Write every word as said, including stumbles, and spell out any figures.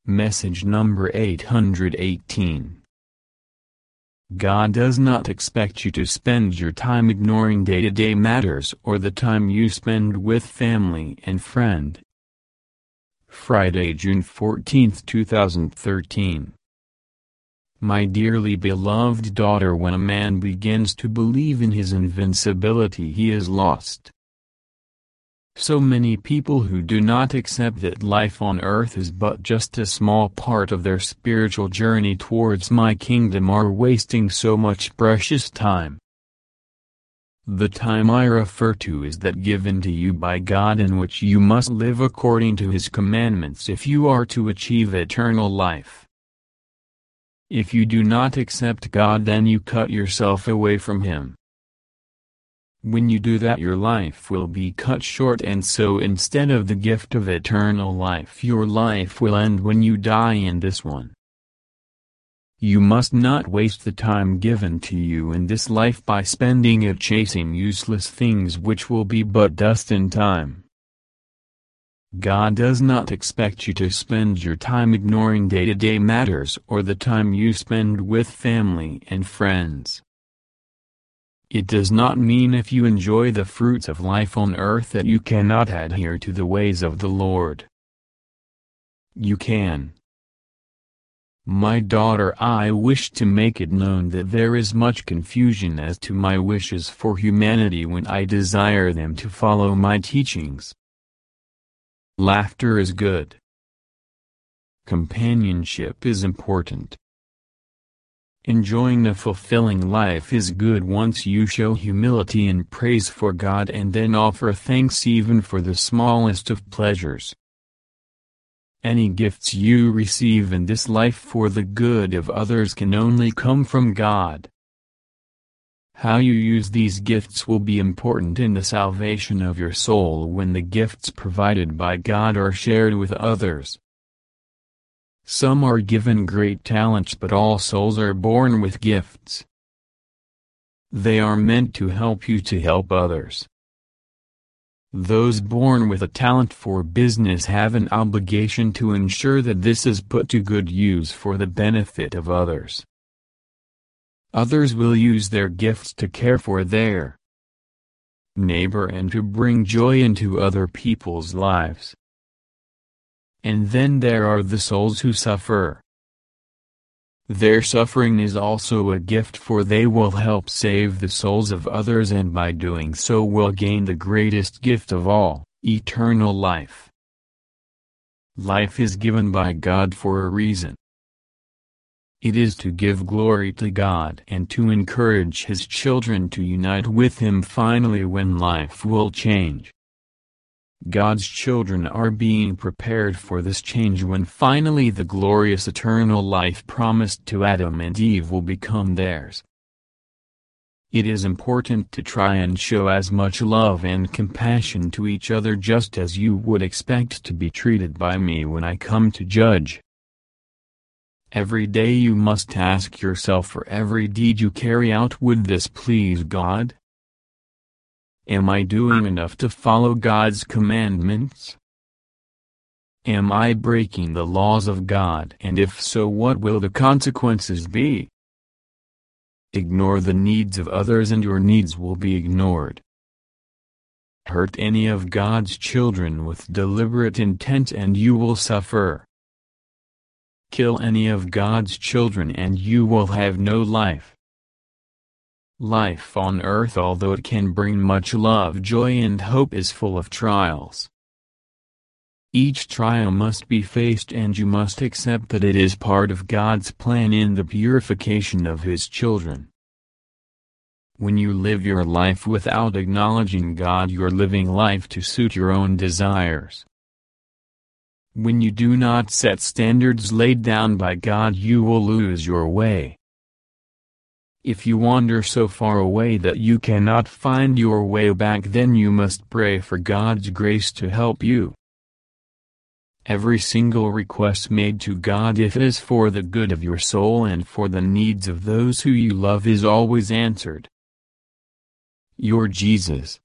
Message number eight hundred eighteen. God does not expect you to spend your time ignoring day-to-day matters or the time you spend with family and friend. Friday, June fourteenth, two thousand thirteen. My dearly beloved daughter, when a man begins to believe in his invincibility, he is lost. So many people who do not accept that life on earth is but just a small part of their spiritual journey towards my kingdom are wasting so much precious time. The time I refer to is that given to you by God, in which you must live according to His commandments if you are to achieve eternal life. If you do not accept God, then you cut yourself away from Him. When you do that, your life will be cut short, and so instead of the gift of eternal life, your life will end when you die in this one. You must not waste the time given to you in this life by spending it chasing useless things which will be but dust in time. God does not expect you to spend your time ignoring day-to-day matters or the time you spend with family and friends. It does not mean if you enjoy the fruits of life on earth that you cannot adhere to the ways of the Lord. You can. My daughter, I wish to make it known that there is much confusion as to my wishes for humanity when I desire them to follow my teachings. Laughter is good. Companionship is important. Enjoying a fulfilling life is good once you show humility and praise for God and then offer thanks even for the smallest of pleasures. Any gifts you receive in this life for the good of others can only come from God. How you use these gifts will be important in the salvation of your soul when the gifts provided by God are shared with others. Some are given great talents, but all souls are born with gifts. They are meant to help you to help others. Those born with a talent for business have an obligation to ensure that this is put to good use for the benefit of others. Others will use their gifts to care for their neighbor and to bring joy into other people's lives. And then there are the souls who suffer. Their suffering is also a gift, for they will help save the souls of others, and by doing so will gain the greatest gift of all, eternal life. Life is given by God for a reason. It is to give glory to God and to encourage His children to unite with Him finally when life will change. God's children are being prepared for this change when finally the glorious eternal life promised to Adam and Eve will become theirs. It is important to try and show as much love and compassion to each other just as you would expect to be treated by me when I come to judge. Every day you must ask yourself, for every deed you carry out, would this please God? Am I doing enough to follow God's commandments? Am I breaking the laws of God, and if so, what will the consequences be? Ignore the needs of others and your needs will be ignored. Hurt any of God's children with deliberate intent and you will suffer. Kill any of God's children and you will have no life. Life on earth, although it can bring much love, joy and hope, is full of trials. Each trial must be faced and you must accept that it is part of God's plan in the purification of His children. When you live your life without acknowledging God, you are living life to suit your own desires. When you do not set standards laid down by God, you will lose your way. If you wander so far away that you cannot find your way back, then you must pray for God's grace to help you. Every single request made to God, if it is for the good of your soul and for the needs of those who you love, is always answered. Your Jesus.